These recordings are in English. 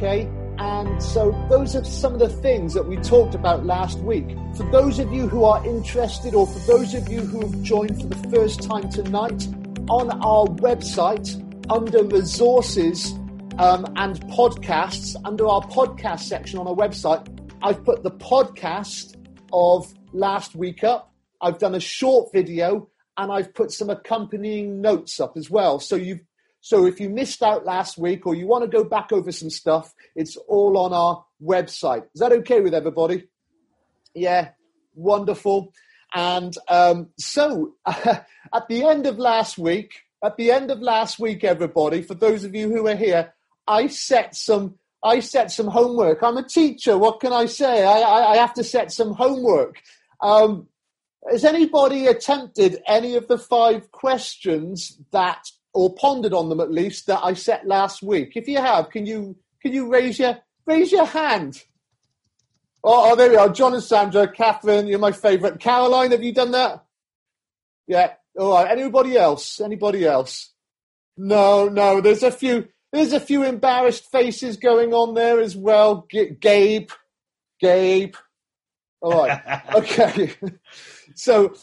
Okay, and so those are some of the things that we talked about last week. For those of you who are interested, or for those of you who have joined for the first time tonight, on our website, under resources and podcasts, under our podcast section on our website, I've put the podcast of last week up. I've done a short video, and I've put some accompanying notes up as well. So if you missed out last week, or you want to go back over some stuff, it's all on our website. Is that okay with everybody? Yeah, wonderful. And so at the end of last week, everybody, for those of you who are here, I set some homework. I'm a teacher. What can I say? I have to set some homework. Has anybody attempted any of the 5 questions that, or pondered on them at least, that I set last week? If you have, can you raise your hand? Oh, there we are. John and Sandra, Catherine, you're my favourite. Caroline, have you done that? Yeah. All right. Anybody else? No. There's a few embarrassed faces going on there as well. Gabe. All right. Okay. So,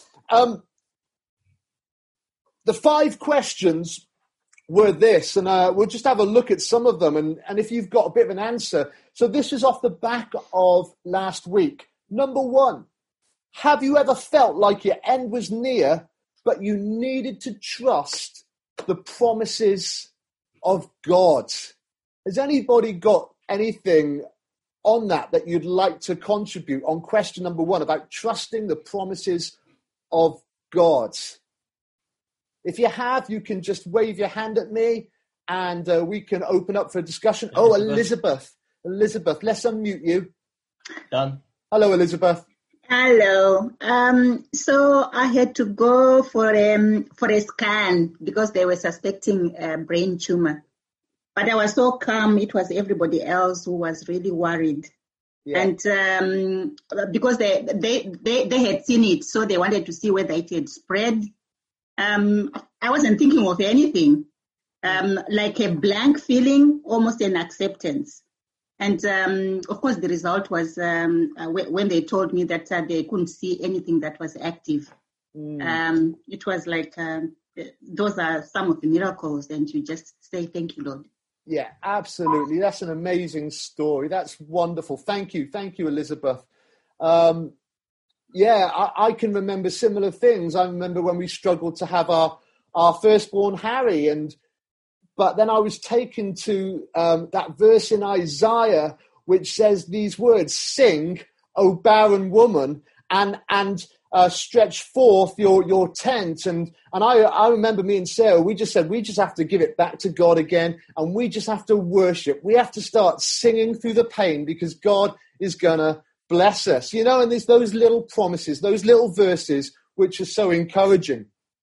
the 5 questions were this, and we'll just have a look at some of them, and if you've got a bit of an answer. So this is off the back of last week. Number 1, have you ever felt like your end was near, but you needed to trust the promises of God? Has anybody got anything on that you'd like to contribute on question number 1 about trusting the promises of God? If you have, you can just wave your hand at me, and we can open up for a discussion. Oh, Elizabeth, let's unmute you. Done. Hello, Elizabeth. Hello. So I had to go for a scan because they were suspecting a brain tumor. But I was so calm. It was everybody else who was really worried. Yeah. And because they had seen it, so they wanted to see whether it had spread. I wasn't thinking of anything, like a blank feeling, almost an acceptance. And of course, the result was when they told me that they couldn't see anything that was active. It was like, those are some of the miracles, and you just say, thank you, Lord. Yeah, absolutely. That's an amazing story. That's wonderful. Thank you, Elizabeth. Yeah, I can remember similar things. I remember when we struggled to have our firstborn Harry, but then I was taken to that verse in Isaiah which says these words: "Sing, O barren woman, and stretch forth your tent." And I remember me and Sarah, we just said we just have to give it back to God again, and we just have to worship. We have to start singing through the pain because God is gonna bless us, and there's those little promises, those little verses, which are so encouraging.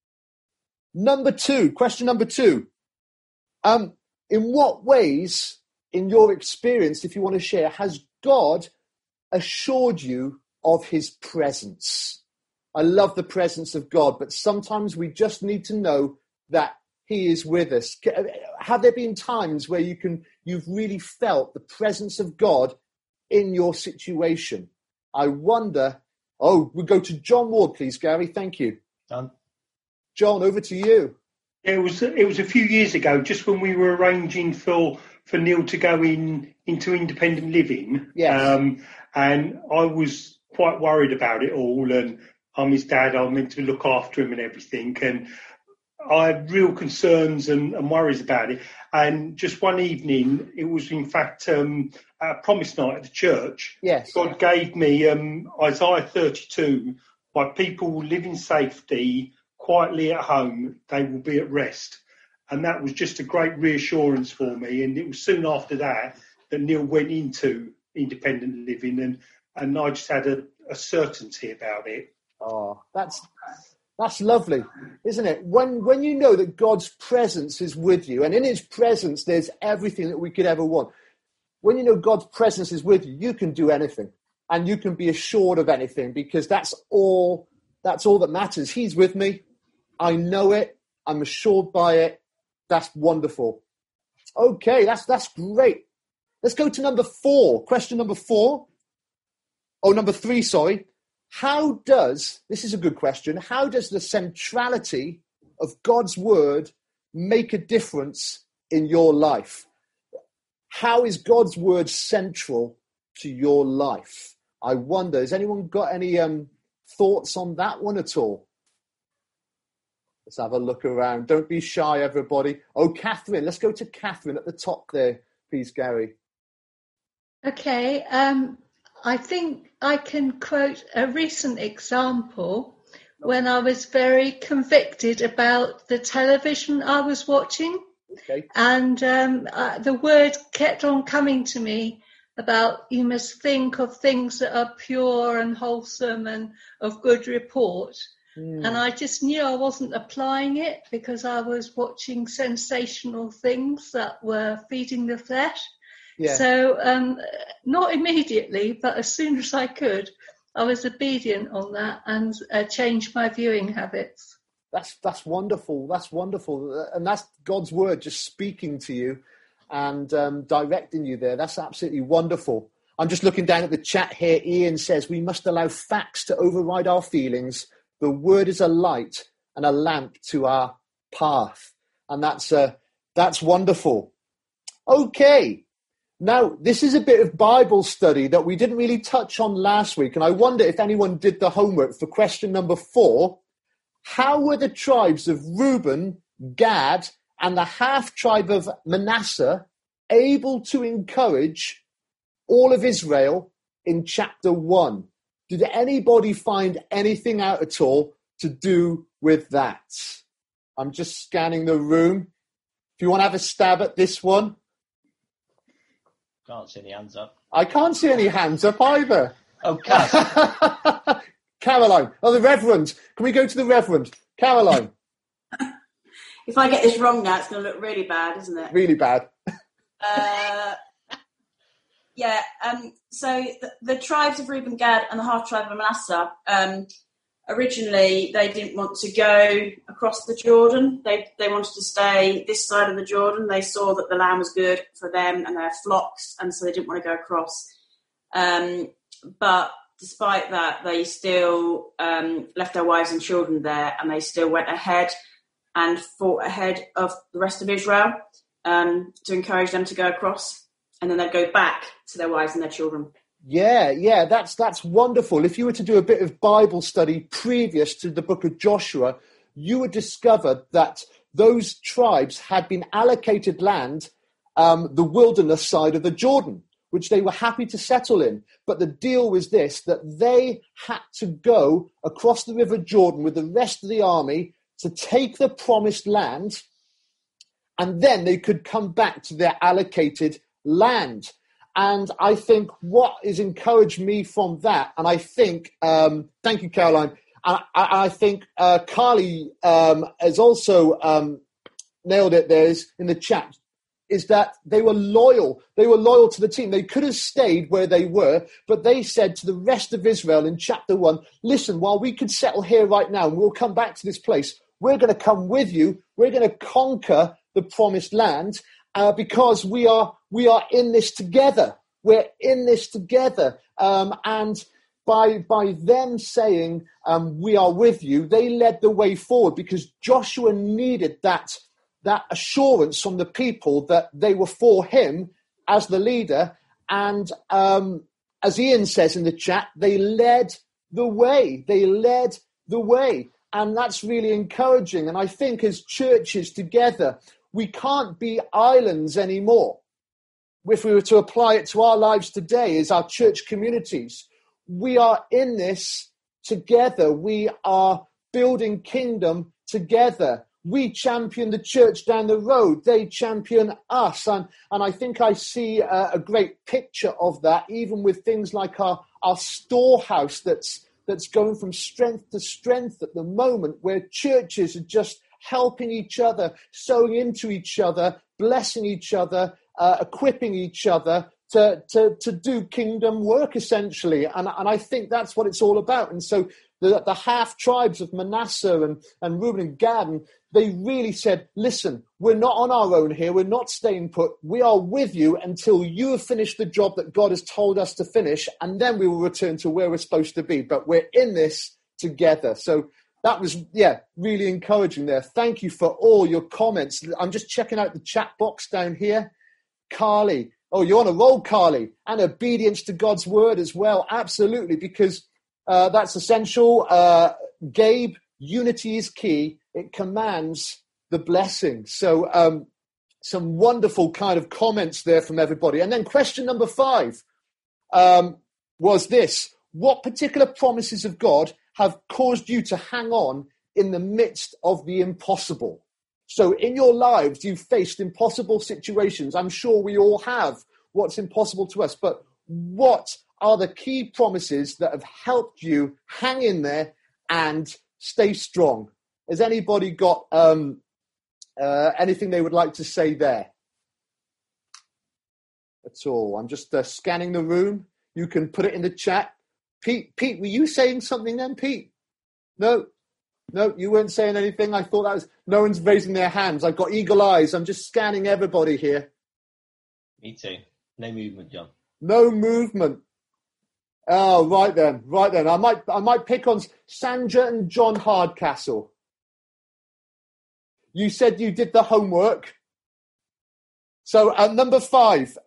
Question number 2. In what ways, in your experience, if you want to share, has God assured you of his presence? I love the presence of God, but sometimes we just need to know that he is with us. Have there been times where you've really felt the presence of God in your situation? I wonder. Oh, we'll go to John Ward, please, Gary. Thank you. Done. John, over to you. It was a few years ago, just when we were arranging for Neil to go into independent living. Yes. And I was quite worried about it all, and I'm his dad, I'm meant to look after him and everything, and I had real concerns and worries about it. And just one evening, it was in fact a promise night at the church. Yes. God gave me Isaiah 32, "My people will live in safety, quietly at home, they will be at rest." And that was just a great reassurance for me. And it was soon after that Neil went into independent living, and I just had a certainty about it. Oh, that's lovely, isn't it? When you know that God's presence is with you, and in his presence there's everything that we could ever want. When you know God's presence is with you, you can do anything, and you can be assured of anything, because that's all that matters. He's with me. I know it. I'm assured by it. That's wonderful. Okay, that's great. Let's go to number 4. Question number 4. Oh, number 3, sorry. This is a good question, how does the centrality of God's word make a difference in your life? How is God's word central to your life? I wonder, has anyone got any thoughts on that one at all? Let's have a look around. Don't be shy, everybody. Oh, Catherine. Let's go to Catherine at the top there, please, Gary. Okay. I think I can quote a recent example when I was very convicted about the television I was watching. Okay. And the word kept on coming to me about you must think of things that are pure and wholesome and of good report. And I just knew I wasn't applying it because I was watching sensational things that were feeding the flesh. Yeah. So not immediately, but as soon as I could, I was obedient on that and changed my viewing habits. That's wonderful. That's wonderful. And that's God's word just speaking to you and directing you there. That's absolutely wonderful. I'm just looking down at the chat here. Ian says, we must allow facts to override our feelings. The word is a light and a lamp to our path. And that's wonderful. Okay. Now, this is a bit of Bible study that we didn't really touch on last week. And I wonder if anyone did the homework for question number 4. How were the tribes of Reuben, Gad, and the half-tribe of Manasseh able to encourage all of Israel in chapter 1? Did anybody find anything out at all to do with that? I'm just scanning the room. If you want to have a stab at this one. Can't see any hands up. I can't see any hands up either. Oh, Cass. Caroline. Oh, the Reverend. Can we go to the Reverend? Caroline. If I get this wrong now, it's going to look really bad, isn't it? Really bad. Yeah. So the tribes of Reuben, Gad, and the half-tribe of Manasseh, originally they didn't want to go across the Jordan. They wanted to stay this side of the Jordan. They saw that the land was good for them and their flocks, and so they didn't want to go across. But despite that, they still left their wives and children there, and they still went ahead and fought ahead of the rest of Israel to encourage them to go across. And then they'd go back to their wives and their children. Yeah, that's wonderful. If you were to do a bit of Bible study previous to the book of Joshua, you would discover that those tribes had been allocated land, the wilderness side of the Jordan, which they were happy to settle in. But the deal was this, that they had to go across the River Jordan with the rest of the army to take the promised land, and then they could come back to their allocated land. And I think what has encouraged me from that, and I think, thank you, Caroline, and I think Carly has also nailed it there in the chat, is that they were loyal. They were loyal to the team. They could have stayed where they were, but they said to the rest of Israel in chapter 1, listen, while we could settle here right now and we'll come back to this place, we're going to come with you. We're going to conquer the promised land because we are in this together. We're in this together. And by them saying, we are with you, they led the way forward because Joshua needed that assurance from the people that they were for him as the leader. And as Ian says in the chat, they led the way. They led the way. And that's really encouraging. And I think as churches together, we can't be islands anymore. If we were to apply it to our lives today as our church communities, we are in this together. We are building kingdom together. We champion the church down the road. They champion us. And I think I see a great picture of that, even with things like our storehouse that's going from strength to strength at the moment, where churches are just helping each other, sowing into each other, blessing each other, equipping each other to do kingdom work, essentially. And I think that's what it's all about. And so the half tribes of Manasseh and Reuben and Gad, and they really said, listen, we're not on our own here. We're not staying put. We are with you until you have finished the job that God has told us to finish, and then we will return to where we're supposed to be. But we're in this together. So that was, really encouraging there. Thank you for all your comments. I'm just checking out the chat box down here. Carly. Oh, you're on a roll, Carly. And obedience to God's word as well. Absolutely, because that's essential. Gabe, unity is key. It commands the blessing. So some wonderful kind of comments there from everybody. And then question number 5 was this. What particular promises of God have caused you to hang on in the midst of the impossible? So in your lives, you've faced impossible situations. I'm sure we all have what's impossible to us. But what are the key promises that have helped you hang in there and stay strong? Has anybody got anything they would like to say there? That's all. I'm just scanning the room. You can put it in the chat. Pete, were you saying something then, Pete? No, you weren't saying anything. I thought that was... No one's raising their hands. I've got eagle eyes. I'm just scanning everybody here. Me too. No movement, John. No movement. Oh, right then. I might pick on Sandra and John Hardcastle. You said you did the homework. So number 5,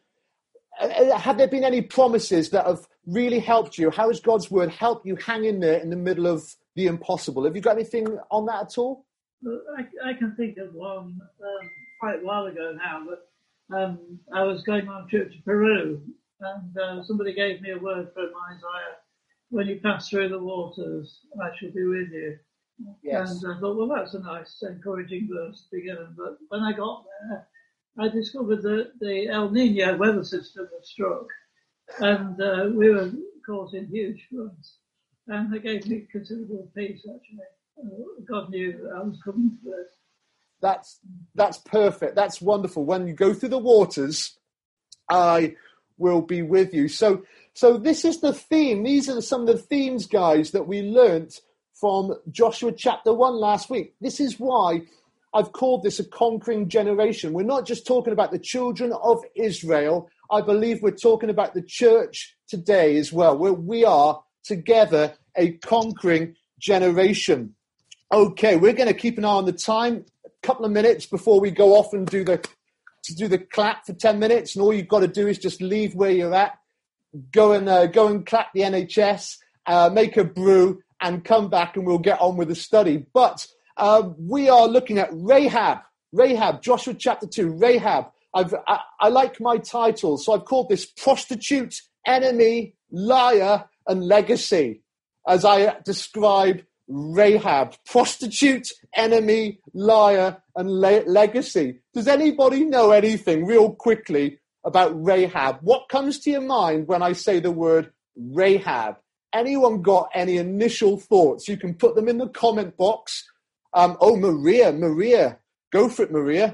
have there been any promises that have really helped you? How has God's word helped you hang in there in the middle of the impossible? Have you got anything on that at all? Well, I can think of one quite a while ago now, but I was going on a trip to Peru, and somebody gave me a word from Isaiah: when you pass through the waters, I shall be with you. Yes. And I thought, well, that's a nice, encouraging verse to begin with. But when I got there, I discovered that the El Nino weather system had struck, and we were caught in huge floods. And it gave me considerable peace, actually. God knew that I was coming to this. That's perfect. That's wonderful. When you go through the waters, I will be with you. So this is the theme. These are some of the themes, guys, that we learnt from Joshua chapter 1 last week. This is why I've called this a conquering generation. We're not just talking about the children of Israel. I believe we're talking about the church today as well, where we are together a conquering generation. Okay, we're going to keep an eye on the time. A couple of minutes before we go off and do the clap for 10 minutes. And all you've got to do is just leave where you're at, go and clap the NHS, make a brew, and come back, and we'll get on with the study. But we are looking at Rahab, Joshua chapter 2, Rahab. I like my title, so I've called this Prostitute, Enemy, Liar, and Legacy, as I describe Rahab. Prostitute, enemy, liar, and legacy. Does anybody know anything real quickly about Rahab? What comes to your mind when I say the word Rahab? Anyone got any initial thoughts? You can put them in the comment box. Maria. Go for it, Maria.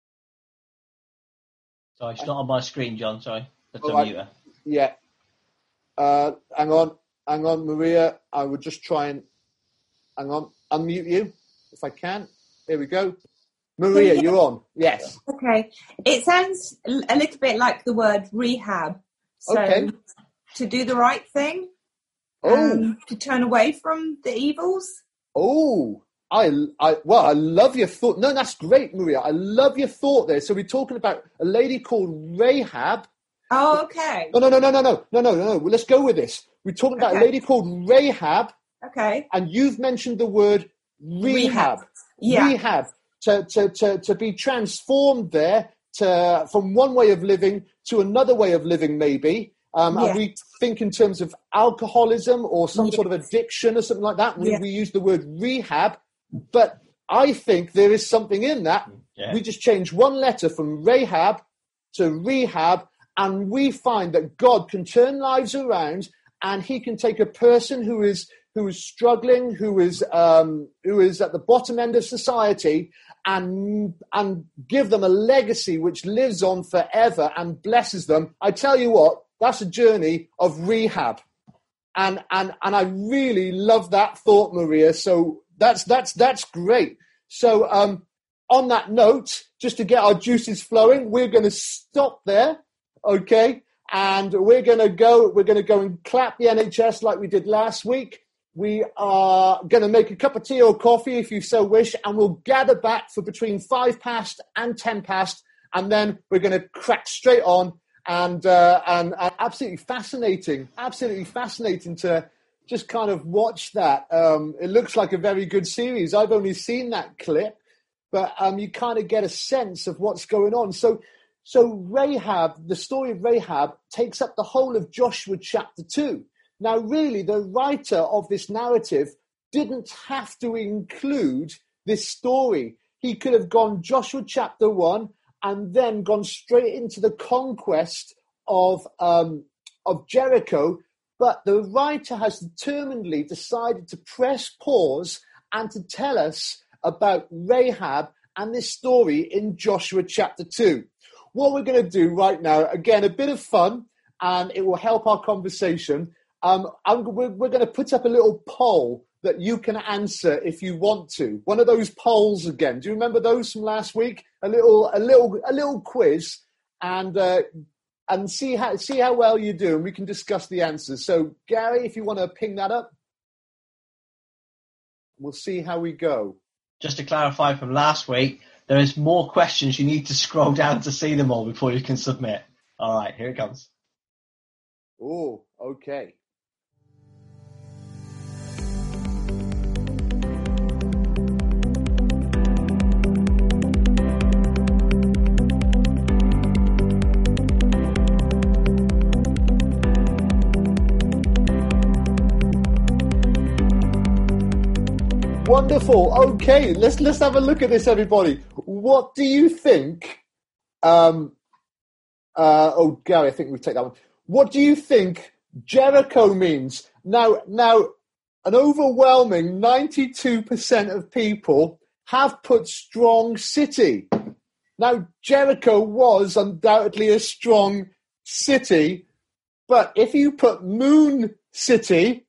Sorry, it's not on my screen, John. Sorry. Let's unmute her. Yeah. Hang on, Maria. I would just try and... Hang on. Unmute you, if I can. There we go. Maria, you're on. Yes. Okay. It sounds a little bit like the word rehab. So, okay. To do the right thing. To turn away from the evils. Oh, I love your thought. No, that's great, Maria. I love your thought there. So we're talking about a lady called Rahab. Oh, okay. No. Let's go with this. We're talking about a lady called Rahab. Okay. And you've mentioned the word rehab. Yeah. Rehab. To be transformed there from one way of living to another way of living, maybe. And we think in terms of alcoholism or some sort of addiction or something like that. We use the word rehab, but I think there is something in that. Yeah. We just change one letter from Rahab to rehab, and we find that God can turn lives around, and he can take a person who is struggling, who is at the bottom end of society, and give them a legacy which lives on forever and blesses them. I tell you what, that's a journey of rehab. And I really love that thought, Maria. So that's great. So on that note, just to get our juices flowing, we're going to stop there, okay? And we're going to go and clap the NHS like we did last week. We are going to make a cup of tea or coffee if you so wish, and we'll gather back for between 5 past and 10 past, and then we're going to crack straight on. And absolutely fascinating to just kind of watch that. It looks like a very good series. I've only seen that clip, but you kind of get a sense of what's going on. So Rahab, the story of Rahab, takes up the whole of Joshua chapter 2. Now, really, the writer of this narrative didn't have to include this story. He could have gone Joshua chapter 1 and then gone straight into the conquest of Jericho. But the writer has determinedly decided to press pause and to tell us about Rahab and this story in Joshua chapter 2. What we're going to do right now, again, a bit of fun, and it will help our conversation. We're going to put up a little poll that you can answer if you want to. One of those polls again. Do you remember those from last week? A little quiz, and see how well you do, and we can discuss the answers. So, Gary, if you want to ping that up, we'll see how we go. Just to clarify from last week, there is more questions. You need to scroll down to see them all before you can submit. All right, here it comes. Oh, okay. Wonderful. Okay, let's have a look at this, everybody. What do you think? Gary, I think we'll take that one. What do you think Jericho means? Now, an overwhelming 92% of people have put strong city. Now, Jericho was undoubtedly a strong city, but if you put Moon City,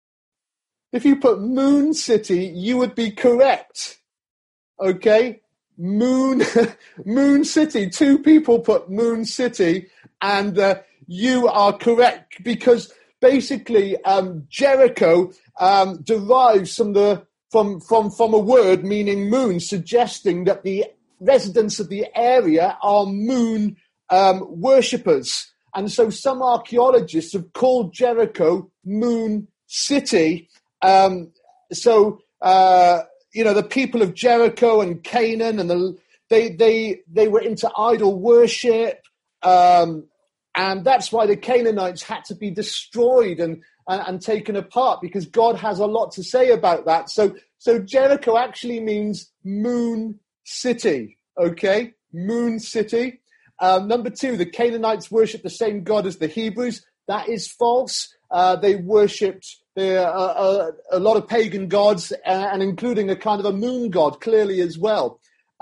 you would be correct. Okay? Moon City. 2 people put Moon City, and you are correct, because basically Jericho derives from a word meaning moon, suggesting that the residents of the area are moon worshippers. And so some archaeologists have called Jericho Moon City. The people of Jericho and Canaan, and they were into idol worship, and that's why the Canaanites had to be destroyed and taken apart, because God has a lot to say about that. So Jericho actually means Moon City. Okay, Moon City. Number 2, the Canaanites worshipped the same God as the Hebrews. That is false. They worshipped a lot of pagan gods, and including a kind of a moon god, clearly as well.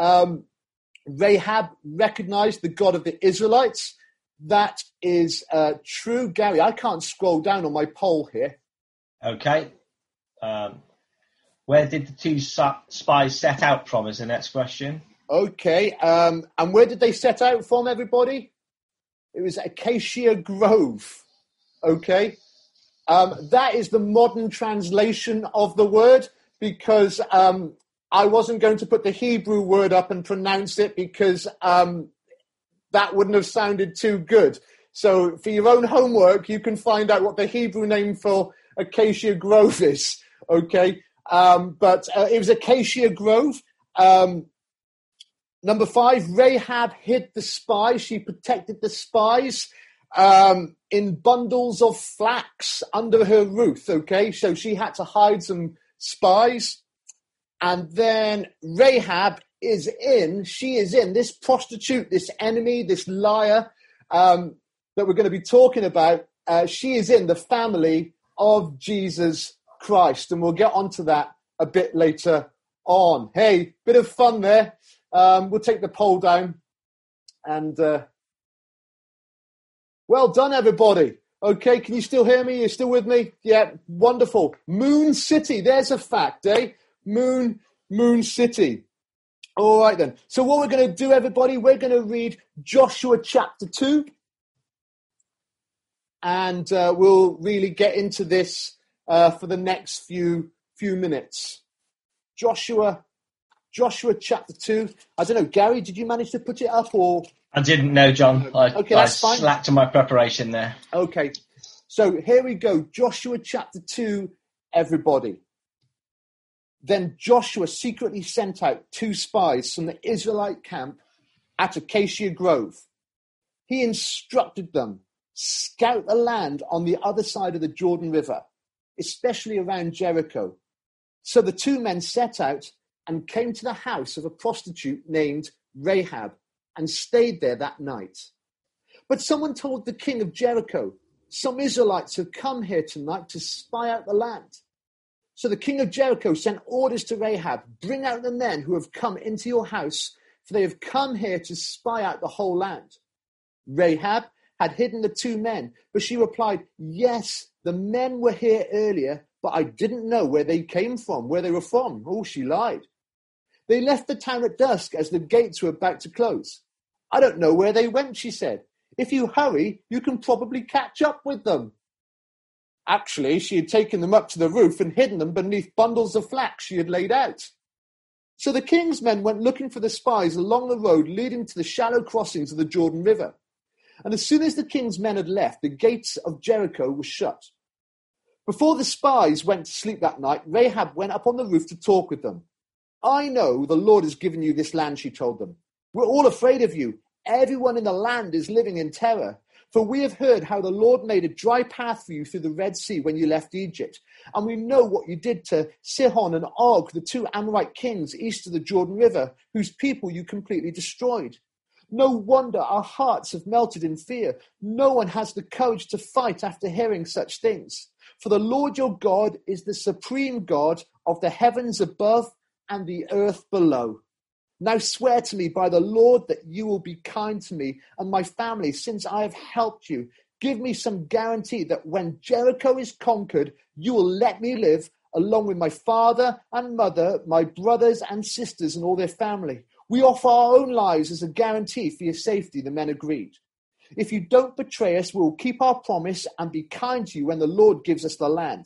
Rahab recognized the God of the Israelites. That is true. Gary, I can't scroll down on my poll here. Okay. Where did the 2 spies set out from is the next question. Okay. And where did they set out from, everybody? It was Acacia Grove. Okay. That is the modern translation of the word, because I wasn't going to put the Hebrew word up and pronounce it, because that wouldn't have sounded too good. So for your own homework, you can find out what the Hebrew name for Acacia Grove is. Okay. But it was Acacia Grove. Number 5, Rahab hid the spies. She protected the spies in bundles of flax under her roof. Okay, so she had to hide some spies. And then Rahab is in this prostitute, this enemy, this liar that we're going to be talking about. She is in the family of Jesus Christ. And we'll get onto that a bit later on. Hey, bit of fun there. We'll take the poll down. And well done, everybody. Okay, can you still hear me? You're still with me? Yeah, wonderful. Moon City, there's a fact, eh? Moon City. All right then. So what we're going to do, everybody, we're going to read Joshua chapter 2. And we'll really get into this for the next few minutes. Joshua chapter 2. I don't know, Gary, did you manage to put it up or? I didn't know, John. Okay, that's fine. Slacked on my preparation there. Okay. So here we go. Joshua chapter 2, everybody. Then Joshua secretly sent out 2 spies from the Israelite camp at Acacia Grove. He instructed them, scout the land on the other side of the Jordan River, especially around Jericho. So the 2 men set out and came to the house of a prostitute named Rahab and stayed there that night. But someone told the king of Jericho, some Israelites have come here tonight to spy out the land. So the king of Jericho sent orders to Rahab, bring out the men who have come into your house, for they have come here to spy out the whole land. Rahab had hidden the 2 men, but she replied, yes, the men were here earlier, but I didn't know where they came from, where they were from. Oh, she lied. They left the town at dusk as the gates were about to close. I don't know where they went, she said. If you hurry, you can probably catch up with them. Actually, she had taken them up to the roof and hidden them beneath bundles of flax she had laid out. So the king's men went looking for the spies along the road leading to the shallow crossings of the Jordan River. And as soon as the king's men had left, the gates of Jericho were shut. Before the spies went to sleep that night, Rahab went up on the roof to talk with them. I know the Lord has given you this land, she told them. We're all afraid of you. Everyone in the land is living in terror. For we have heard how the Lord made a dry path for you through the Red Sea when you left Egypt. And we know what you did to Sihon and Og, the 2 Amorite kings east of the Jordan River, whose people you completely destroyed. No wonder our hearts have melted in fear. No one has the courage to fight after hearing such things. For the Lord your God is the supreme God of the heavens above and the earth below. Now swear to me by the Lord that you will be kind to me and my family since I have helped you. Give me some guarantee that when Jericho is conquered, you will let me live along with my father and mother, my brothers and sisters and all their family. We offer our own lives as a guarantee for your safety, the men agreed. If you don't betray us, we will keep our promise and be kind to you when the Lord gives us the land.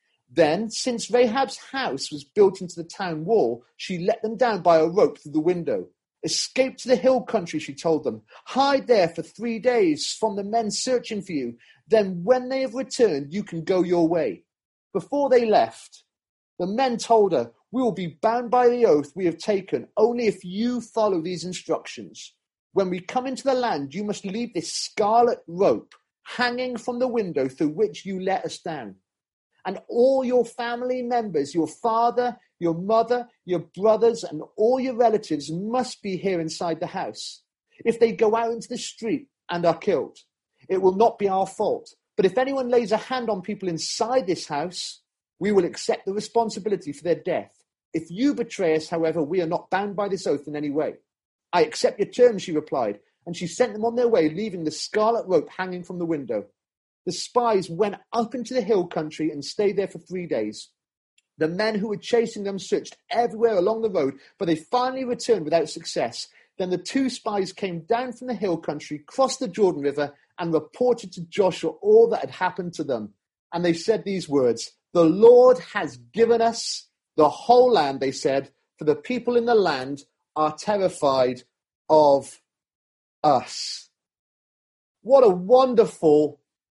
Then, since Rahab's house was built into the town wall, she let them down by a rope through the window. Escape to the hill country, she told them. Hide there for 3 days from the men searching for you. Then when they have returned, you can go your way. Before they left, the men told her, we will be bound by the oath we have taken only if you follow these instructions. When we come into the land, you must leave this scarlet rope hanging from the window through which you let us down. And all your family members, your father, your mother, your brothers, and all your relatives must be here inside the house. If they go out into the street and are killed, it will not be our fault. But if anyone lays a hand on people inside this house, we will accept the responsibility for their death. If you betray us, however, we are not bound by this oath in any way. I accept your terms, she replied, and she sent them on their way, leaving the scarlet rope hanging from the window. The spies went up into the hill country and stayed there for 3 days. The men who were chasing them searched everywhere along the road, but they finally returned without success. Then the 2 spies came down from the hill country, crossed the Jordan River, and reported to Joshua all that had happened to them. And they said these words, the Lord has given us the whole land, they said, for the people in the land are terrified of us. What a wonderful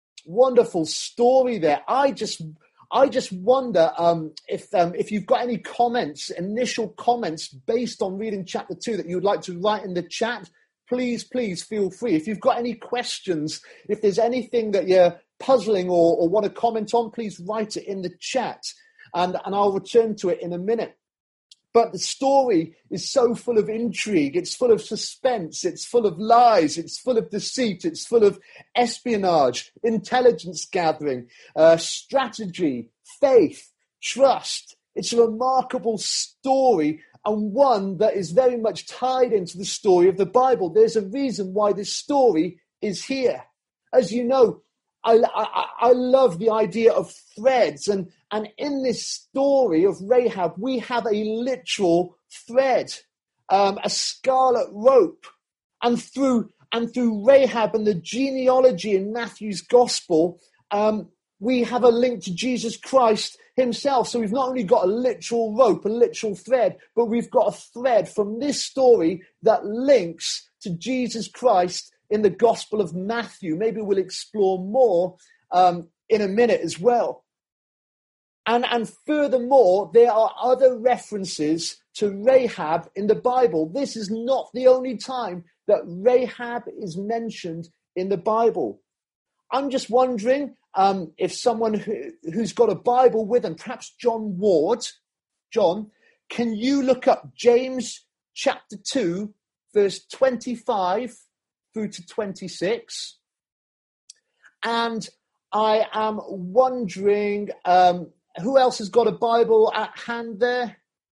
story there. I just wonder if you've got any comments, initial comments based on reading chapter 2 that you'd like to write in the chat. Please feel free. If you've got any questions, if there's anything that you're puzzling or want to comment on, please write it in the chat and I'll return to it in a minute. But the story is so full of intrigue, it's full of suspense, it's full of lies, it's full of deceit, it's full of espionage, intelligence gathering, strategy, faith, trust. It's a remarkable story and one that is very much tied into the story of the Bible. There's a reason why this story is here. As you know, I love the idea of threads, and in this story of Rahab, we have a literal thread. a scarlet rope. And through Rahab and the genealogy in Matthew's gospel, we have a link to Jesus Christ himself. So we've not only got a literal rope, a literal thread, but we've got a thread from this story that links to Jesus Christ in the Gospel of Matthew. Maybe we'll explore more in a minute as well. And furthermore, there are other references to Rahab in the Bible. This is not the only time that Rahab is mentioned in the Bible. I'm just wondering if someone who's got a Bible with them, perhaps John Ward, John, can you look up James chapter 2, verse 25 through to 26? And I am wondering, who else has got a Bible at hand there?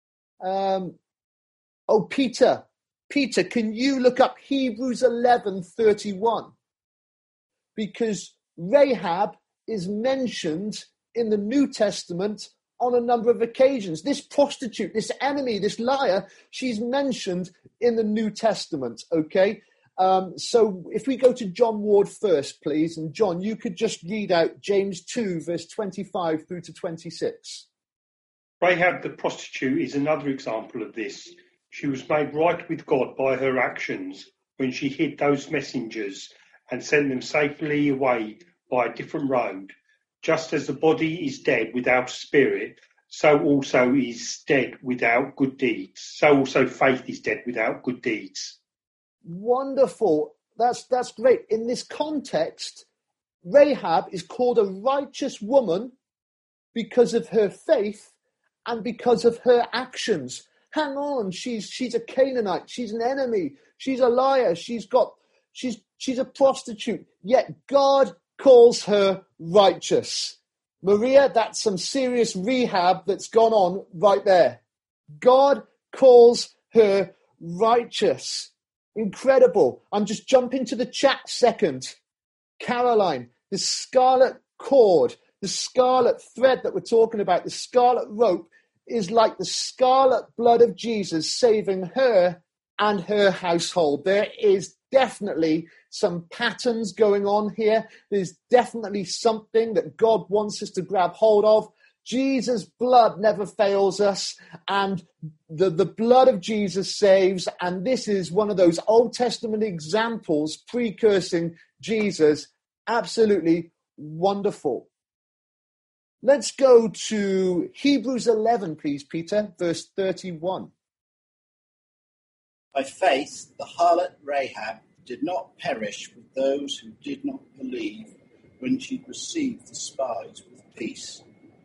Peter. Peter, can you look up Hebrews 11:31? Because Rahab is mentioned in the New Testament on a number of occasions. This prostitute, this enemy, this liar, she's mentioned in the New Testament, okay? So if we go to John Ward first, please. And John, you could just read out James 2, verse 25 through to 26. Rahab the prostitute is another example of this. She was made right with God by her actions when she hid those messengers and sent them safely away by a different road. Just as the body is dead without spirit, so also is dead without good deeds. So also faith is dead without good deeds. Wonderful. That's great. In this context, Rahab is called a righteous woman because of her faith and because of her actions. Hang on, she's a Canaanite, she's an enemy, she's a liar, she's a prostitute, yet God calls her righteous. Maria, that's some serious rehab that's gone on right there. God calls her righteous. Incredible. I'm just jumping to the chat second. Caroline, the scarlet cord, the scarlet thread that we're talking about, the scarlet rope, is like the scarlet blood of Jesus saving her and her household. There is definitely some patterns going on here. There's definitely something that God wants us to grab hold of. Jesus' blood never fails us, and the blood of Jesus saves, and this is one of those Old Testament examples precursing Jesus. Absolutely wonderful. Let's go to Hebrews 11, please, Peter, verse 31. By faith, the harlot Rahab did not perish with those who did not believe when she received the spies with peace.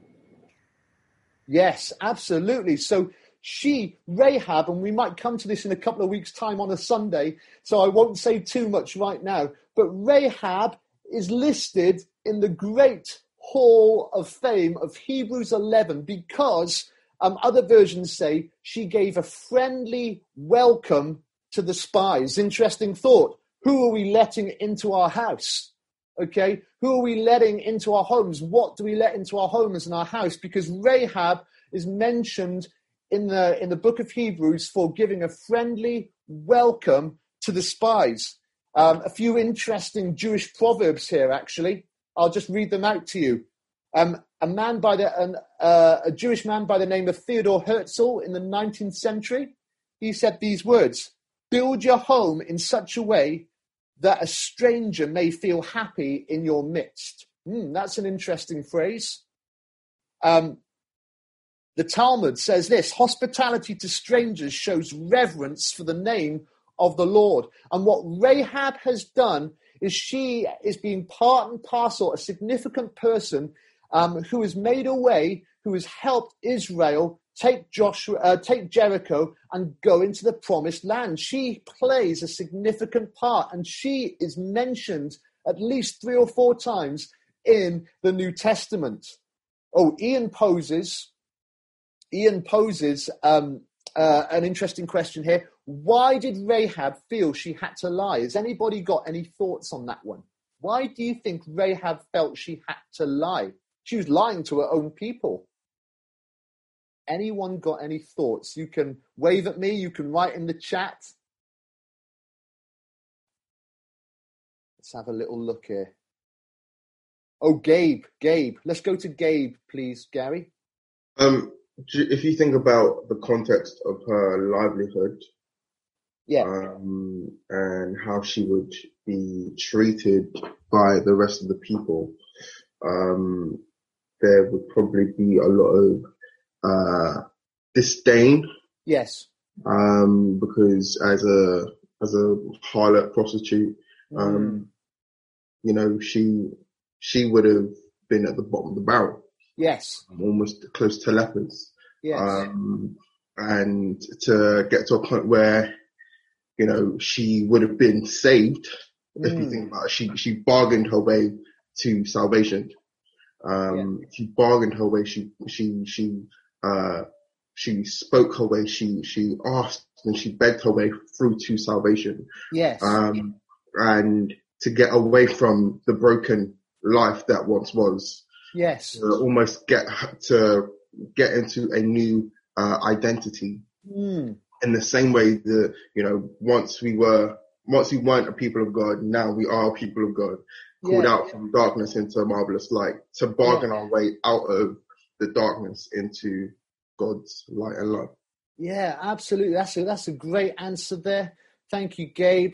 Yes, absolutely. So Rahab, and we might come to this in a couple of weeks' time on a Sunday, so I won't say too much right now, but Rahab is listed in the great Hall of Fame of Hebrews 11 because other versions say she gave a friendly welcome to the spies. Interesting thought. Who are we letting into our house? Okay, who are we letting into our homes? What do we let into our homes and our house? Because Rahab is mentioned in the book of Hebrews for giving a friendly welcome to the spies. A few interesting Jewish proverbs here, actually. I'll just read them out to you. A Jewish man by the name of Theodor Herzl in the 19th century, he said these words: "Build your home in such a way that a stranger may feel happy in your midst." That's an interesting phrase. The Talmud says this: "Hospitality to strangers shows reverence for the name of the Lord." And what Rahab has done is she is being part and parcel, a significant person who has made a way, who has helped Israel take Jericho and go into the promised land. She plays a significant part, and she is mentioned at least 3 or 4 times in the New Testament. Ian poses an interesting question here. Why did Rahab feel she had to lie? Has anybody got any thoughts on that one? Why do you think Rahab felt she had to lie? She was lying to her own people. anyone got any thoughts? You can wave at me. You can write in the chat. Let's have a little look here. Oh, Gabe. Let's go to Gabe, please, Gary. If you think about the context of her livelihood, and how she would be treated by the rest of the people, there would probably be a lot of disdain. Yes. Because as a harlot prostitute, you know, she would have been at the bottom of the barrel. Yes. Almost close to lepers. Yes. And to get to a point where, you know, she would have been saved. If you think about it, she bargained her way to salvation. She bargained her way. She spoke her way. She asked and she begged her way through to salvation. Yes. And to get away from the broken life that once was. Yes. To almost get into a new identity. In the same way that, you know, once we weren't a people of God, now we are people of God, called out from darkness into a marvelous light, to bargain our way out of the darkness into God's light and love. Yeah, absolutely. That's a great answer there. Thank you, Gabe.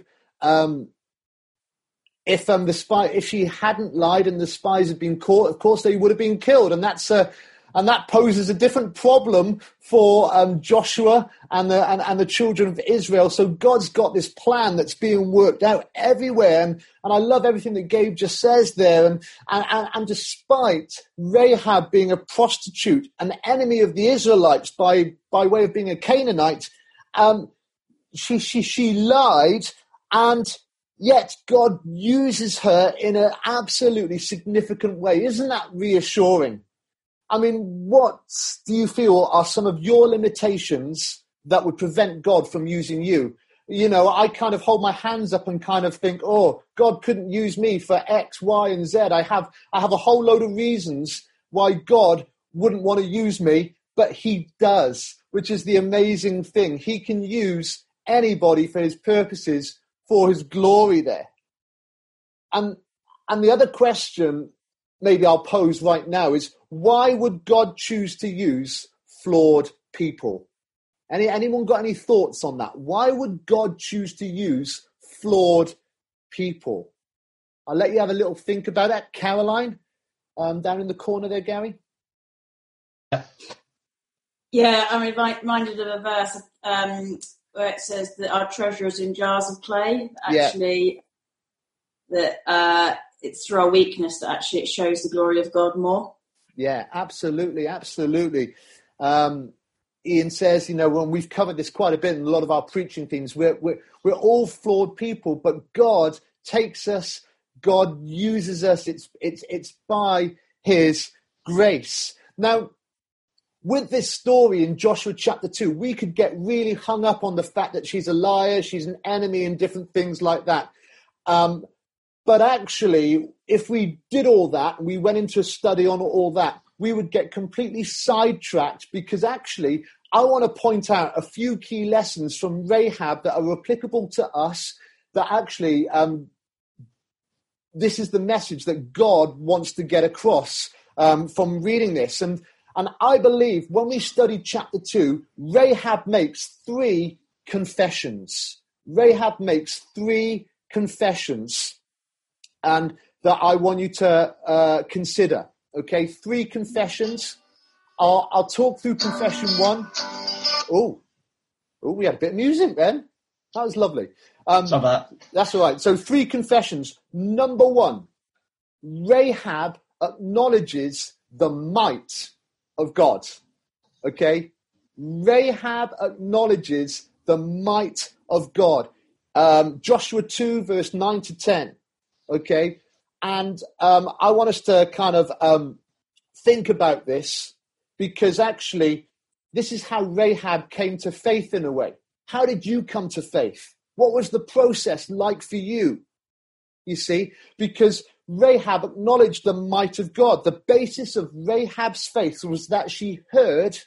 If she hadn't lied and the spies had been caught, of course they would have been killed, and that poses a different problem for Joshua and the children of Israel. So God's got this plan that's being worked out everywhere, and I love everything that Gabe just says there. And despite Rahab being a prostitute, an enemy of the Israelites by way of being a Canaanite, she lied, and yet God uses her in an absolutely significant way. Isn't that reassuring? I mean, what do you feel are some of your limitations that would prevent God from using you? You know, I kind of hold my hands up and kind of think, oh, God couldn't use me for X, Y, and Z. I have a whole load of reasons why God wouldn't want to use me, but he does, which is the amazing thing. He can use anybody for his purposes, for his glory there. And the other question maybe I'll pose right now is, why would God choose to use flawed people? Anyone got any thoughts on that? Why would God choose to use flawed people? I'll let you have a little think about that. Caroline, down in the corner there, Gary. Yeah, I'm reminded of a verse where it says that our treasure is in jars of clay. Actually, that it's through our weakness that actually it shows the glory of God more. Yeah, absolutely. Ian says, you know, when we've covered this quite a bit in a lot of our preaching things, we're all flawed people, but God takes us, God uses us. It's by his grace. Now, with this story in Joshua chapter 2, we could get really hung up on the fact that she's a liar, she's an enemy, and different things like that. But actually, if we did all that, we went into a study on all that, we would get completely sidetracked, because actually, I want to point out a few key lessons from Rahab that are applicable to us, that actually, this is the message that God wants to get across from reading this. And I believe when we study chapter 2, Rahab makes 3 confessions. And that I want you to consider. Okay, 3 confessions. I'll talk through confession 1. Oh, we had a bit of music then. That was lovely. That's all right. So 3 confessions. Number 1, Rahab acknowledges the might of God. Okay, Rahab acknowledges the might of God. Joshua 2, verse 9 to 10. Okay, and I want us to kind of think about this, because actually this is how Rahab came to faith in a way. How did you come to faith? What was the process like for you? You see, because Rahab acknowledged the might of God. The basis of Rahab's faith was that she heard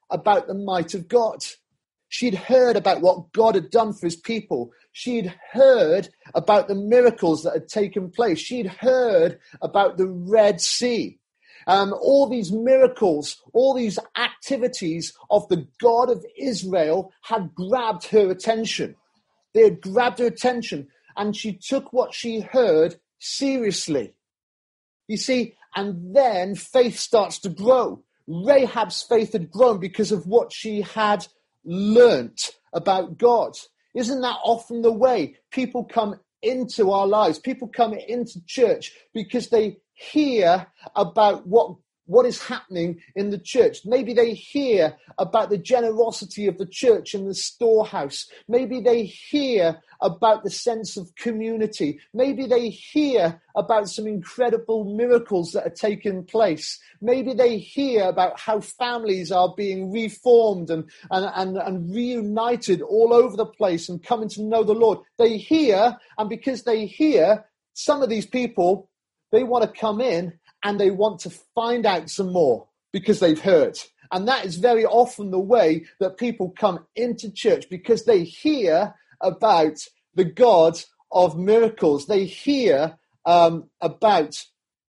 about the might of God. She'd heard about what God had done for his people. She'd heard about the miracles that had taken place. She'd heard about the Red Sea. All these miracles, all these activities of the God of Israel had grabbed her attention. They had grabbed her attention, and she took what she heard seriously. You see, and then faith starts to grow. Rahab's faith had grown because of what she had learnt about God. Isn't that often the way people come into our lives? People come into church because they hear about what is happening in the church. Maybe they hear about the generosity of the church in the storehouse. Maybe they hear about the sense of community. Maybe they hear about some incredible miracles that are taking place. Maybe they hear about how families are being reformed and reunited all over the place and coming to know the Lord. They hear, and because they hear, some of these people, they want to come in and they want to find out some more because they've heard. And that is very often the way that people come into church, because they hear about the God of miracles. They hear about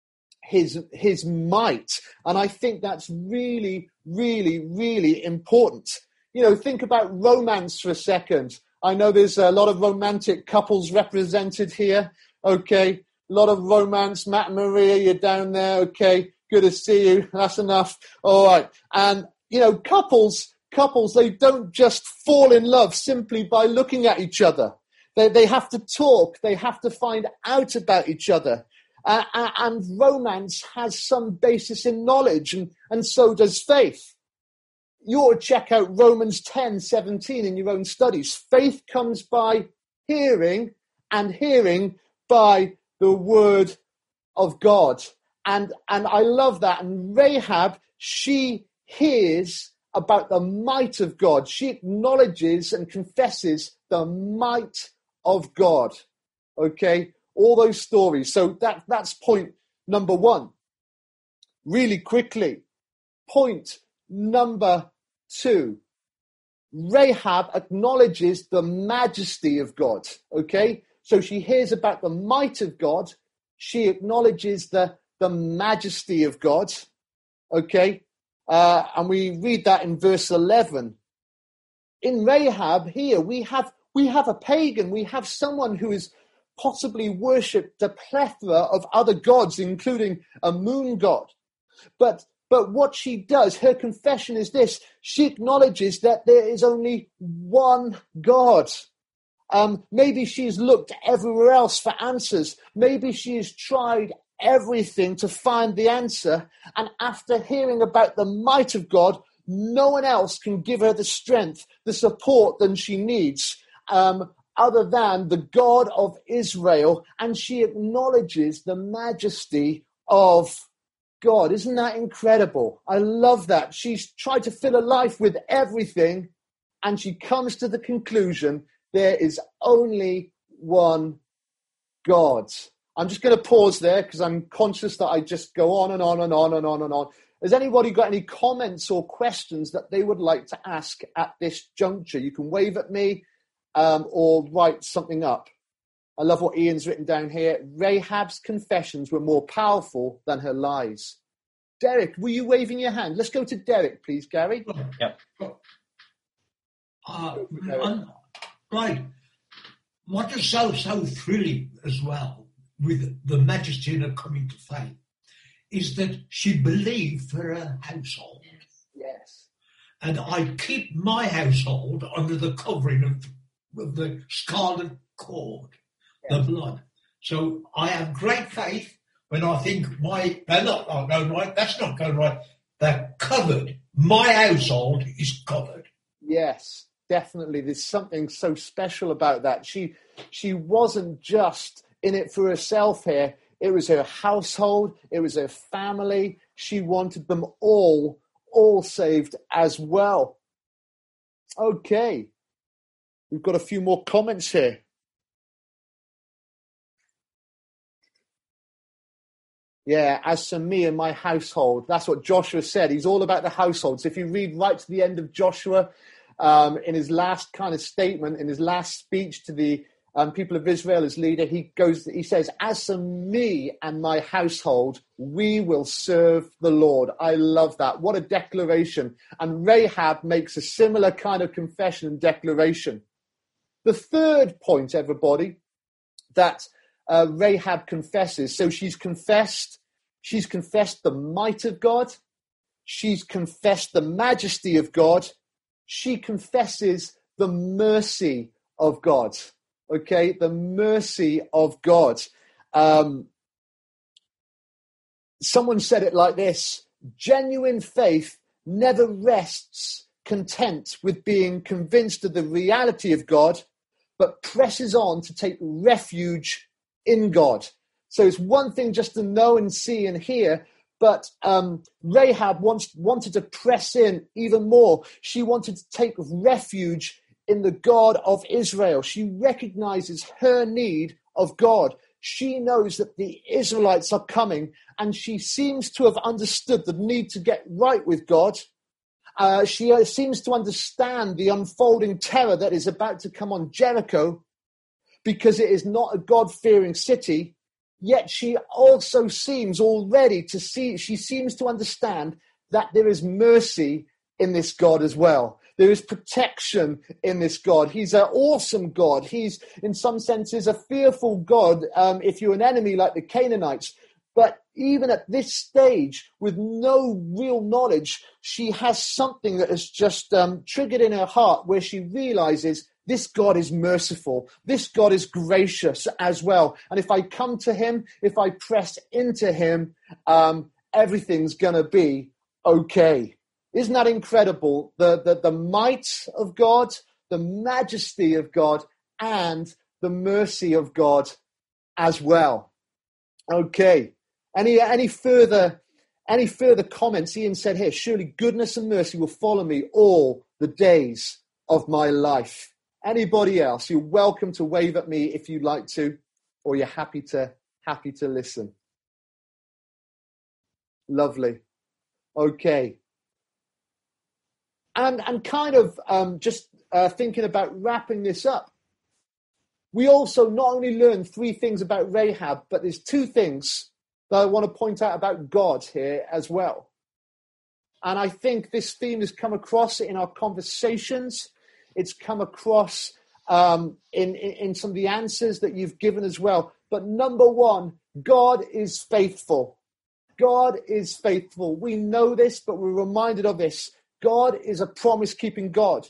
his might. And I think that's really, really, really important. You know, think about romance for a second. I know there's a lot of romantic couples represented here. Okay. A lot of romance. Matt and Maria, you're down there. Okay, good to see you. That's enough. All right. And, you know, couples, they don't just fall in love simply by looking at each other. They have to talk. They have to find out about each other. And romance has some basis in knowledge, and so does faith. You ought to check out Romans 10:17 in your own studies. Faith comes by hearing, and hearing by the word of God. And I love that. And Rahab, she hears about the might of God. She acknowledges and confesses the might of God. Okay? All those stories. So that's point number one. Really quickly. Point number two. Rahab acknowledges the majesty of God. Okay? So she hears about the might of God. She acknowledges the majesty of God. Okay? And we read that in verse 11. In Rahab here, we have a pagan. We have someone who is possibly worshipped a plethora of other gods, including a moon god. But what she does, her confession is this. She acknowledges that there is only one God. Maybe she's looked everywhere else for answers. Maybe she has tried everything to find the answer. And after hearing about the might of God, no one else can give her the strength, the support that she needs, other than the God of Israel. And she acknowledges the majesty of God. Isn't that incredible? I love that. She's tried to fill her life with everything, and she comes to the conclusion there is only one God. I'm just going to pause there because I'm conscious that I just go on and on and on and on and on. Has anybody got any comments or questions that they would like to ask at this juncture? You can wave at me or write something up. I love what Ian's written down here. Rahab's confessions were more powerful than her lies. Derek, were you waving your hand? Let's go to Derek, please, Gary. Yep. Right. What is so thrilling as well with the majesty of coming to faith is that she believed for her household. Yes. And I keep my household under the covering of the scarlet cord, the blood. So I have great faith when I think they're not going right, that's not going right. They're covered. My household is covered. Yes. Definitely, there's something so special about that. She wasn't just in it for herself here. It was her household. It was her family. She wanted them all saved as well. Okay. We've got a few more comments here. Yeah, as for me and my household, that's what Joshua said. He's all about the household. So if you read right to the end of Joshua, in his last kind of statement, in his last speech to the people of Israel as leader, he says, as for me and my household, we will serve the Lord. I love that. What a declaration. And Rahab makes a similar kind of confession and declaration. The third point, everybody, that Rahab confesses. So she's confessed the might of God. She's confessed the majesty of God. She confesses the mercy of God. Okay, the mercy of God. Someone said it like this: genuine faith never rests content with being convinced of the reality of God, but presses on to take refuge in God. So it's one thing just to know and see and hear, but Rahab wanted to press in even more. She wanted to take refuge in the God of Israel. She recognizes her need of God. She knows that the Israelites are coming, and she seems to have understood the need to get right with God. She seems to understand the unfolding terror that is about to come on Jericho, because it is not a God-fearing city. Yet she also seems already to see, she seems to understand that there is mercy in this God as well. There is protection in this God. He's an awesome God. He's, in some senses, a fearful God if you're an enemy like the Canaanites. But even at this stage, with no real knowledge, she has something that has just triggered in her heart, where she realizes this God is merciful. This God is gracious as well. And if I come to him, if I press into him, everything's going to be okay. Isn't that incredible? The might of God, the majesty of God, and the mercy of God as well. Okay. Any further comments? Ian said here, surely goodness and mercy will follow me all the days of my life. Anybody else? You're welcome to wave at me if you'd like to, or you're happy to listen. Lovely. Okay. And kind of just thinking about wrapping this up, we also not only learned 3 things about Rahab, but there's 2 things that I want to point out about God here as well. And I think this theme has come across in our conversations. It's come across in some of the answers that you've given as well. But number 1, God is faithful. God is faithful. We know this, but we're reminded of this. God is a promise-keeping God.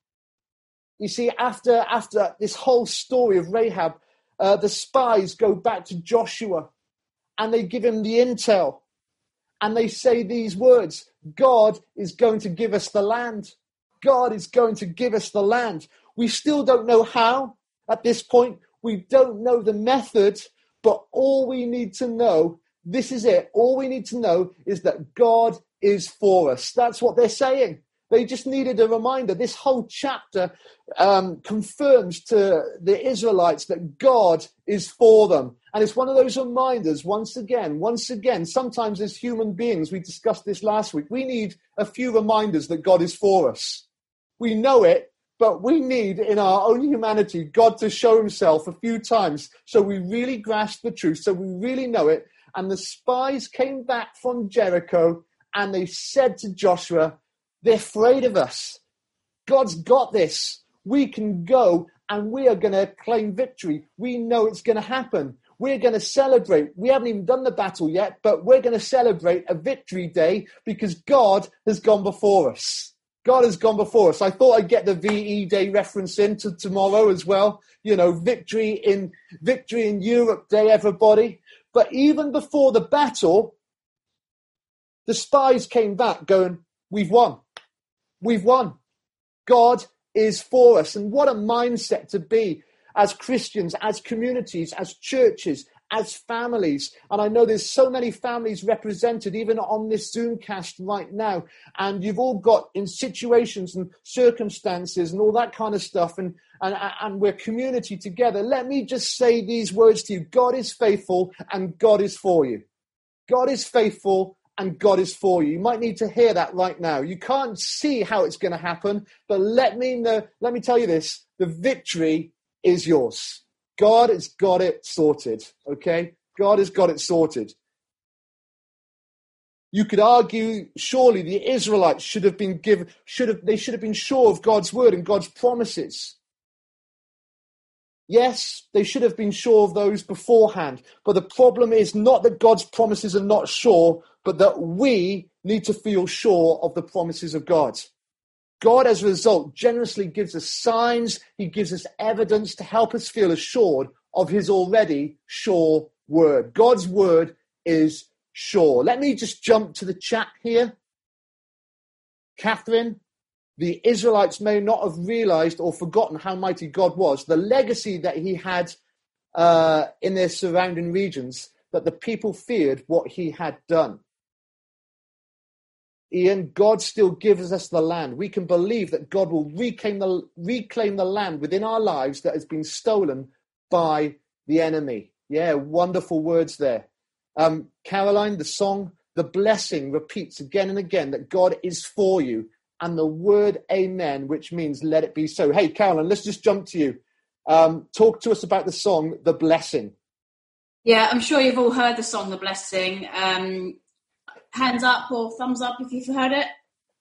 You see, after this whole story of Rahab, the spies go back to Joshua and they give him the intel. And they say these words: God is going to give us the land. God is going to give us the land. We still don't know how at this point. We don't know the method, but all we need to know, this is it. All we need to know is that God is for us. That's what they're saying. They just needed a reminder. This whole chapter confirms to the Israelites that God is for them. And it's one of those reminders, once again, sometimes as human beings, we discussed this last week, we need a few reminders that God is for us. We know it, but we need, in our own humanity, God to show himself a few times so we really grasp the truth, so we really know it. And the spies came back from Jericho and they said to Joshua, they're afraid of us. God's got this. We can go and we are going to claim victory. We know it's going to happen. We're going to celebrate. We haven't even done the battle yet, but we're going to celebrate a victory day because God has gone before us. God has gone before us. I thought I'd get the VE Day reference into tomorrow as well. You know, victory in Europe Day, everybody. But even before the battle, the spies came back going, we've won. We've won. God is for us. And what a mindset to be as Christians, as communities, as churches, as families. And I know there's so many families represented even on this Zoomcast right now. And you've all got in situations and circumstances and all that kind of stuff. And we're community together. Let me just say these words to you. God is faithful and God is for you. God is faithful and God is for you. You might need to hear that right now. You can't see how it's going to happen, but let me tell you this, the victory is yours. God has got it sorted, okay? God has got it sorted. You could argue, surely the Israelites should have been sure of God's word and God's promises. Yes, they should have been sure of those beforehand. But the problem is not that God's promises are not sure, but that we need to feel sure of the promises of God. God, as a result, generously gives us signs. He gives us evidence to help us feel assured of his already sure word. God's word is sure. Let me just jump to the chat here. Catherine, the Israelites may not have realized or forgotten how mighty God was, the legacy that he had in their surrounding regions, but the people feared what he had done. Ian, God still gives us the land. We can believe that God will reclaim the land within our lives that has been stolen by the enemy. Yeah, wonderful words there. Caroline, the song, the blessing repeats again and again that God is for you. And the word amen, which means let it be so. Hey, Caroline, let's just jump to you. Talk to us about the song, The Blessing. Yeah, I'm sure you've all heard the song, The Blessing. Hands up or thumbs up if you've heard it.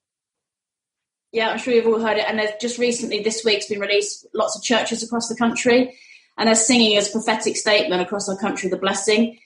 Yeah, I'm sure you've all heard it. And there's just recently, this week's been released, lots of churches across the country. And they're singing as a prophetic statement across our country, The Blessing.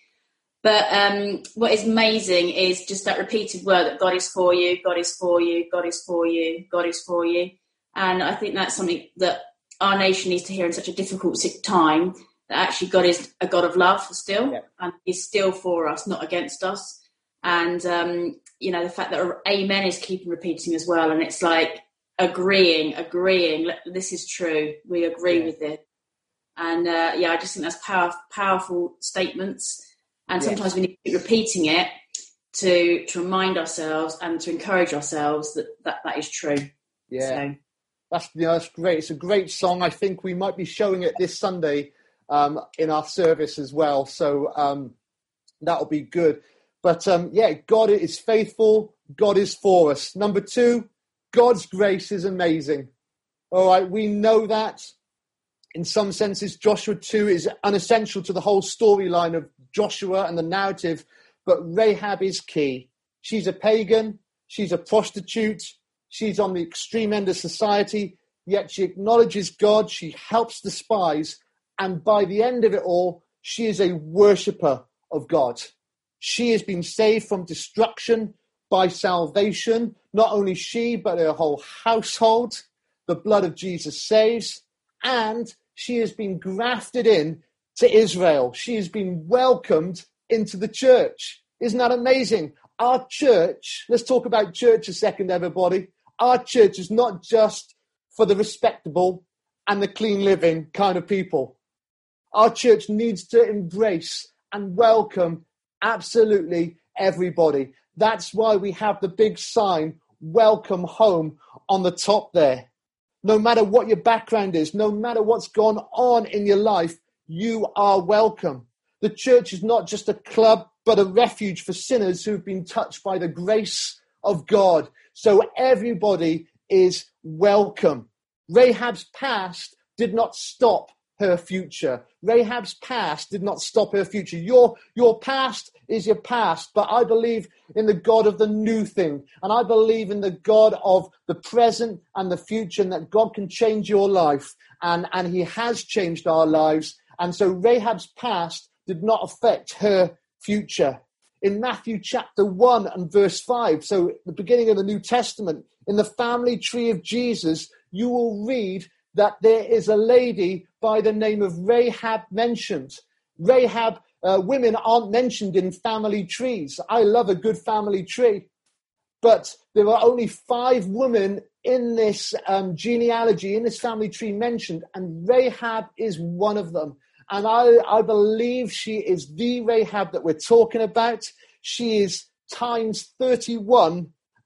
But what is amazing is just that repeated word that God is for you, God is for you, God is for you, God is for you. And I think that's something that our nation needs to hear in such a difficult time, that actually God is a God of love still, and he's still for us, not against us. And, the fact that amen is keeping repeating as well. And it's like agreeing, this is true. We agree with it. And, I just think that's powerful statements. And sometimes we need to keep repeating it to remind ourselves and to encourage ourselves that is true. Yeah, so. That's great. It's a great song. I think we might be showing it this Sunday in our service as well. So that'll be good. But God is faithful. God is for us. Number 2, God's grace is amazing. All right, we know that. In some senses, Joshua 2 is unessential to the whole storyline of Joshua and the narrative, but Rahab is key. She's a pagan, she's a prostitute, she's on the extreme end of society, yet she acknowledges God, she helps the spies, and by the end of it all, she is a worshipper of God. She has been saved from destruction by salvation. Not only she, but her whole household. The blood of Jesus saves, and she has been grafted in to Israel. She has been welcomed into the church. Isn't that amazing? Our church, let's talk about church a second, everybody. Our church is not just for the respectable and the clean living kind of people. Our church needs to embrace and welcome absolutely everybody. That's why we have the big sign, welcome home, on the top there. No matter what your background is, no matter what's gone on in your life, you are welcome. The church is not just a club, but a refuge for sinners who've been touched by the grace of God. So everybody is welcome. Rahab's past did not stop her future. Rahab's past did not stop her future. Your past is your past, but I believe in the God of the new thing, and I believe in the God of the present and the future, and that God can change your life, and he has changed our lives. And so Rahab's past did not affect her future. In Matthew chapter 1 and verse 5, so the beginning of the New Testament, in the family tree of Jesus, you will read that there is a lady by the name of Rahab mentioned. Rahab, women aren't mentioned in family trees. I love a good family tree. But there are only 5 women in this genealogy, in this family tree mentioned, and Rahab is one of them. And I believe she is the Rahab that we're talking about. She is times 31,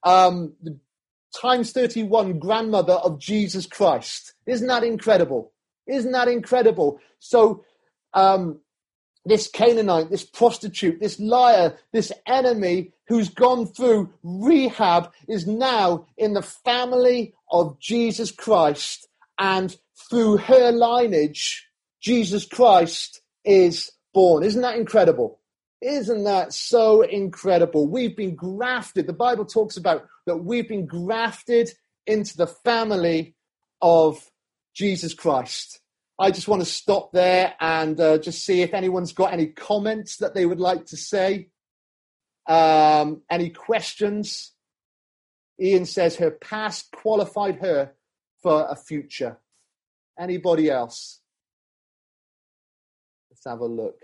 times 31 grandmother of Jesus Christ. Isn't that incredible? Isn't that incredible? So this Canaanite, this prostitute, this liar, this enemy who's gone through rehab is now in the family of Jesus Christ. And through her lineage, Jesus Christ is born. Isn't that incredible? Isn't that so incredible? We've been grafted. The Bible talks about that we've been grafted into the family of Jesus Christ. I just want to stop there and just see if anyone's got any comments that they would like to say. Any questions? Ian says her past qualified her for a future. Anybody else? Let's have a look.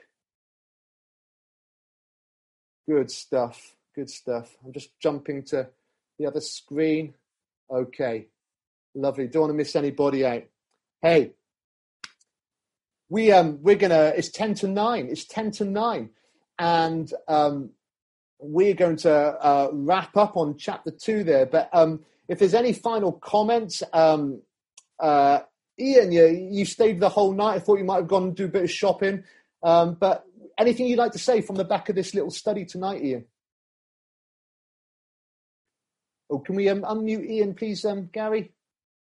Good stuff. Good stuff. I'm just jumping to the other screen. Okay. Lovely. Don't want to miss anybody out. Hey, we're gonna. It's 10 to 9. It's 10 to 9, and we're going to wrap up on chapter 2 there. But if there's any final comments, Ian, you stayed the whole night. I thought you might have gone and do a bit of shopping. But anything you'd like to say from the back of this little study tonight, Ian? Oh, can we unmute Ian, please, Gary?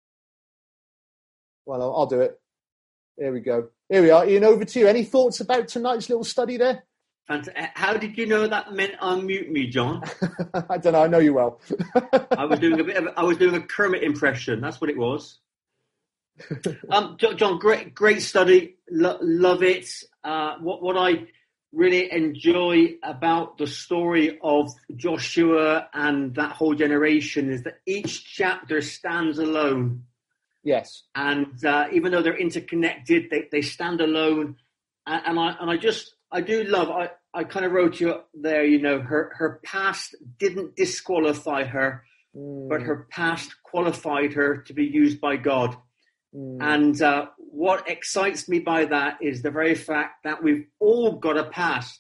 Well, I'll do it. There we go. Here we are. Ian, over to you. Any thoughts about tonight's little study there? How did you know that meant unmute me, John? I don't know. I know you well. I was doing a Kermit impression. That's what it was. John, great study. Love it. What I really enjoy about the story of Joshua and that whole generation is that each chapter stands alone. Yes. And even though they're interconnected, they stand alone. And I do love. I kind of wrote you up there. You know, her past didn't disqualify her, but her past qualified her to be used by God. And what excites me by that is the very fact that we've all got a past,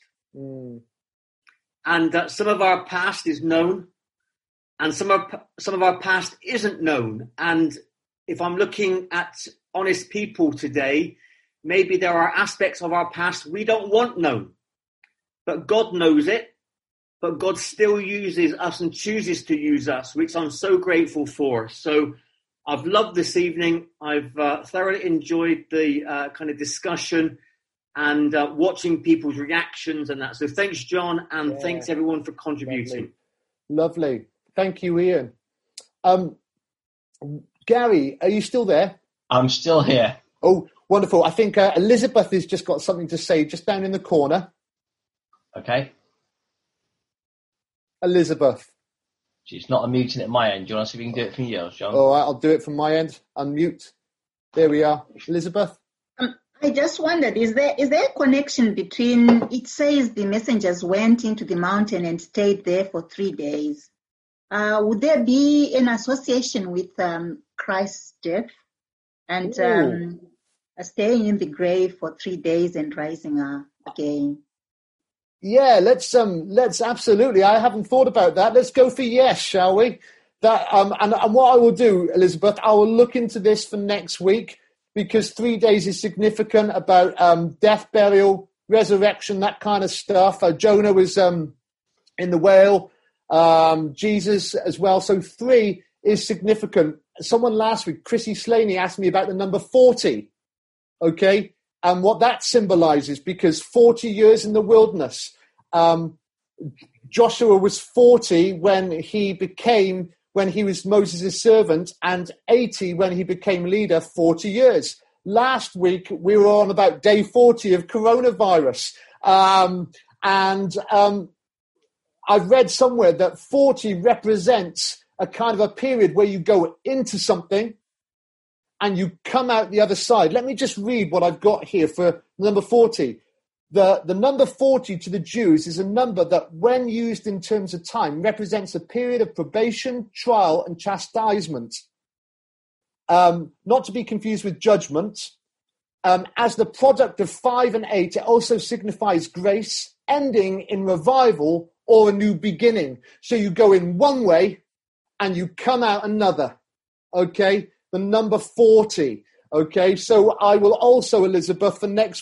and that some of our past is known, and some of our past isn't known. And if I'm looking at honest people today, maybe there are aspects of our past we don't want known, but God knows it. But God still uses us and chooses to use us, which I'm so grateful for. So I've loved this evening. I've thoroughly enjoyed the kind of discussion and watching people's reactions and that. So thanks, John, and thanks everyone for contributing. Lovely. Thank you, Ian. Gary, are you still there? I'm still here. Oh, wonderful. I think Elizabeth has just got something to say just down in the corner. Okay. Elizabeth. She's not unmuting at my end. Do you want to see if we can do it from yours, John? All right, I'll do it from my end. Unmute. There we are. Elizabeth? I just wondered, is there a connection between, it says the messengers went into the mountain and stayed there for 3 days. Would there be an association with Christ's death and staying in the grave for 3 days and rising up again? Yeah, let's absolutely. I haven't thought about that. Let's go for yes, shall we? That and what I will do, Elizabeth, I will look into this for next week because 3 days is significant about death, burial, resurrection, that kind of stuff. Jonah was in the whale, Jesus as well. So 3 is significant. Someone last week, Chrissy Slaney, asked me about the number 40. Okay. And what that symbolizes, because 40 years in the wilderness, Joshua was 40 when he was Moses' servant, and 80 when he became leader, 40 years. Last week, we were on about day 40 of coronavirus. I've read somewhere that 40 represents a kind of a period where you go into something, and you come out the other side. Let me just read what I've got here for number 40. The number 40 to the Jews is a number that, when used in terms of time, represents a period of probation, trial, and chastisement. Not to be confused with judgment. As the product of 5 and 8, it also signifies grace, ending in revival or a new beginning. So you go in one way and you come out another. Okay? The number 40. Okay, so I will also, Elizabeth, for next week,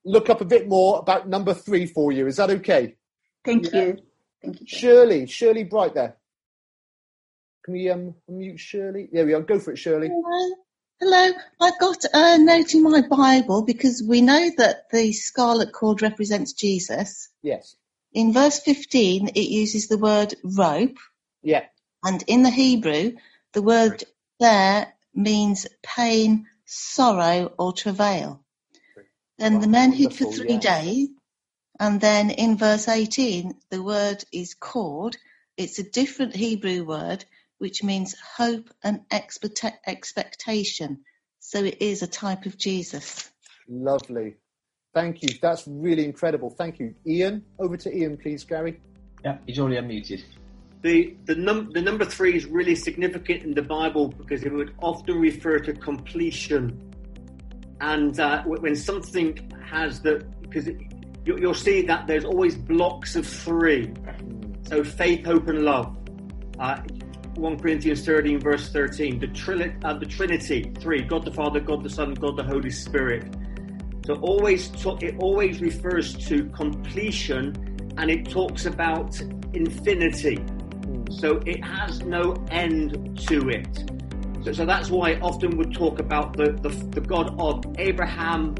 look up a bit more about number 3 for you. Is that okay? Thank you. Thank you. Shirley Bright there. Can we unmute Shirley? There we are. Go for it, Shirley. Hello. I've got a note in my Bible because we know that the scarlet cord represents Jesus. Yes. In verse 15, it uses the word rope. Yeah. And in the Hebrew, the word there means pain, sorrow, or travail. Then the men hid for 3 days. And then in verse 18, the word is cord. It's a different Hebrew word, which means hope and expectation. So it is a type of Jesus. Lovely. Thank you. That's really incredible. Thank you. Ian, over to Ian, please, Gary. Yeah, he's already unmuted. The number 3 is really significant in the Bible because it would often refer to completion. And when something has because you'll see that there's always blocks of 3. So faith, hope, and love. 1 Corinthians 13, verse 13. The Trinity, 3. God the Father, God the Son, God the Holy Spirit. So it always refers to completion, and it talks about infinity. So it has no end to it. So that's why I often would talk about the God of Abraham,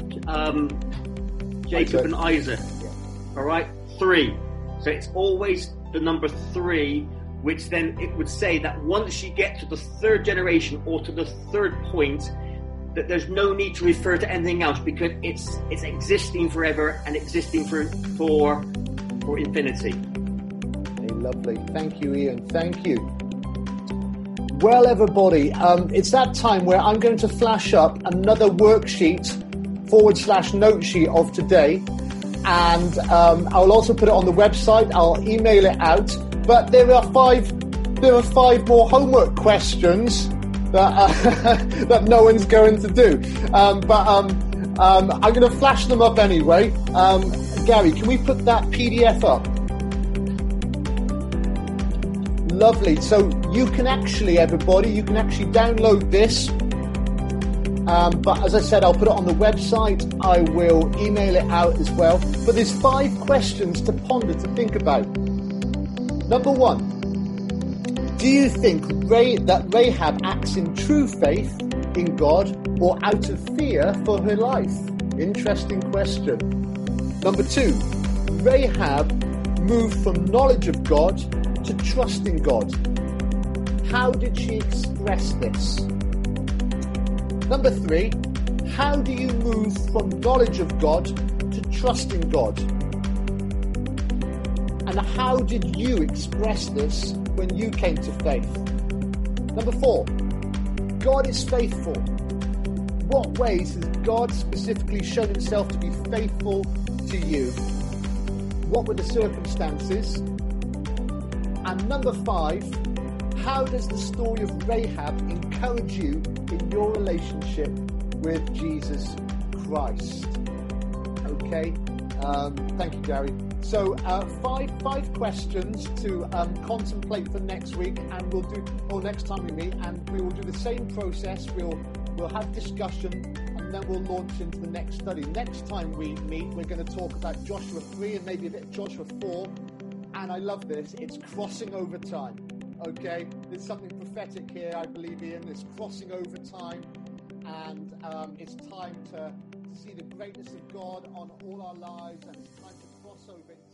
Jacob, and Isaac. All right, 3. So it's always the number 3, which then it would say that once you get to the 3rd generation or to the 3rd point, that there's no need to refer to anything else because it's existing forever and existing for infinity. Hey, lovely. Thank you, Ian. Thank you. Well, everybody, it's that time where I'm going to flash up another worksheet / note sheet of today. And I'll also put it on the website. I'll email it out. But there are 5 more homework questions that no one's going to do. I'm going to flash them up anyway. Gary, can we put that PDF up? Lovely. So you can actually, everybody, download this. But as I said, I'll put it on the website. I will email it out as well. But there's 5 questions to ponder, to think about. Number 1, do you think that Rahab acts in true faith in God or out of fear for her life? Interesting question. Number 2, Rahab moved from knowledge of God to trust in God. How did she express this? Number 3, how do you move from knowledge of God to trust in God? And how did you express this when you came to faith? Number 4, God is faithful. What ways has God specifically shown himself to be faithful to you? What were the circumstances? And number 5, how does the story of Rahab encourage you in your relationship with Jesus Christ? Okay, thank you, Gary. So 5 questions to contemplate for next week, and next time we meet, and we will do the same process. We'll have discussion, and then we'll launch into the next study. Next time we meet, we're going to talk about Joshua 3 and maybe a bit of Joshua 4. And I love this. It's crossing over time. Okay, there's something prophetic here, I believe, Ian. It's crossing over time, and it's time to see the greatness of God on all our lives, and it's time to cross over.